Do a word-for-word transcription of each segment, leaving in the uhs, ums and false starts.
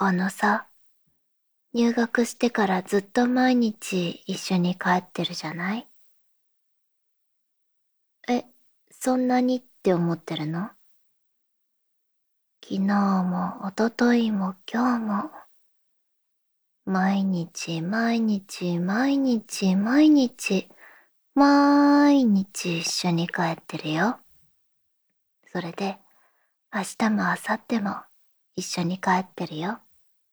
あのさ、入学してからずっと毎日一緒に帰ってるじゃない？え、そんなにって思ってるの？昨日も一昨日も今日も、毎日毎日毎日毎日、毎日一緒に帰ってるよ。それで、明日も明後日も一緒に帰ってるよ。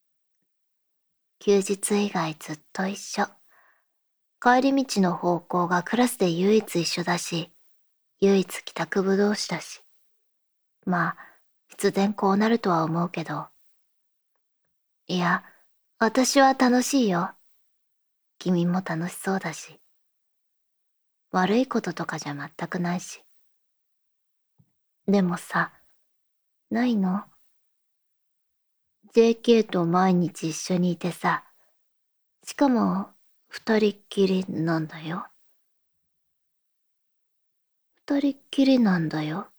休日以外ずっと一緒。帰り道の方向がクラスで唯一一緒だし、唯一帰宅部同士だし。まあ、必然こうなるとは思うけど。いや、私は楽しいよ。君も楽しそうだし。悪いこととかじゃ全くないし。でもさ、ないの？ ジェーケー と毎日一緒にいてさ、しかも、二人っきりなんだよ。二人っきりなんだよ。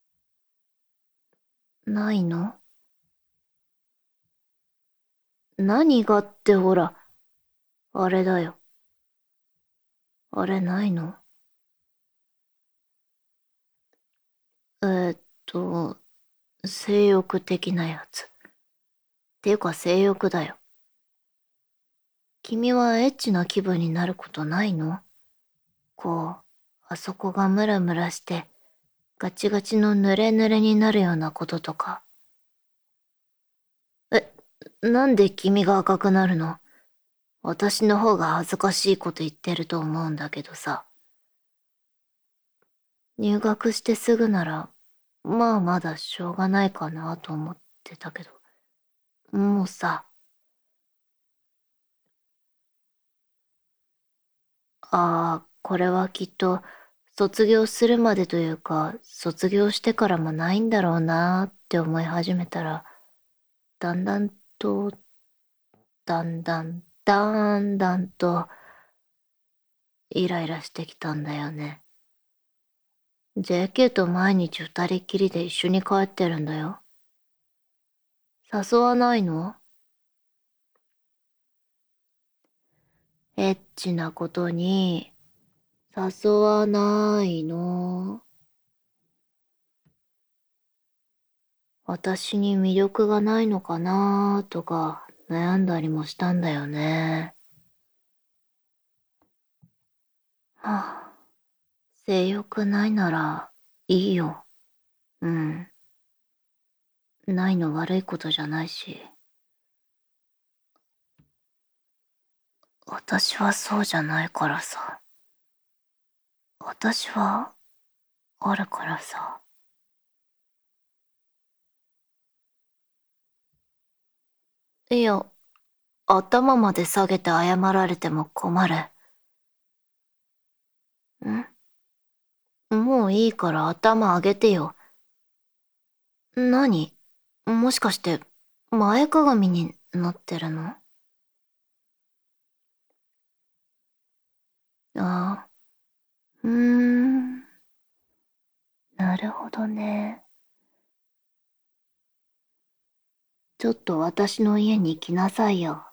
ないの？何がってほら、あれだよ。あれないの？えーっと、性欲的なやつ。ていうか性欲だよ。君はエッチな気分になることないの？こう、あそこがムラムラして、ガチガチのヌレヌレになるようなこととか。え、なんで君が赤くなるの？私の方が恥ずかしいこと言ってると思うんだけどさ。入学してすぐなら、まあまだしょうがないかなと思ってたけど。もうさ、ああ、これはきっと、卒業するまでというか、卒業してからもないんだろうなーって思い始めたら、だんだんと、だんだん、だんだんと、イライラしてきたんだよね。ジェーケー と毎日二人っきりで一緒に帰ってるんだよ。誘わないの？エッチなことに、誘わないの？私に魅力がないのかなーとか悩んだりもしたんだよね。はあ、性欲ないならいいよ。うん。ないの悪いことじゃないし。私はそうじゃないからさ。私はあるからさ。いや、頭まで下げて謝られても困る。ん？もういいから頭上げてよ。何？もしかして前かがみになってるの？ああ、うーん。なるほどね。ちょっと私の家に来なさいよ。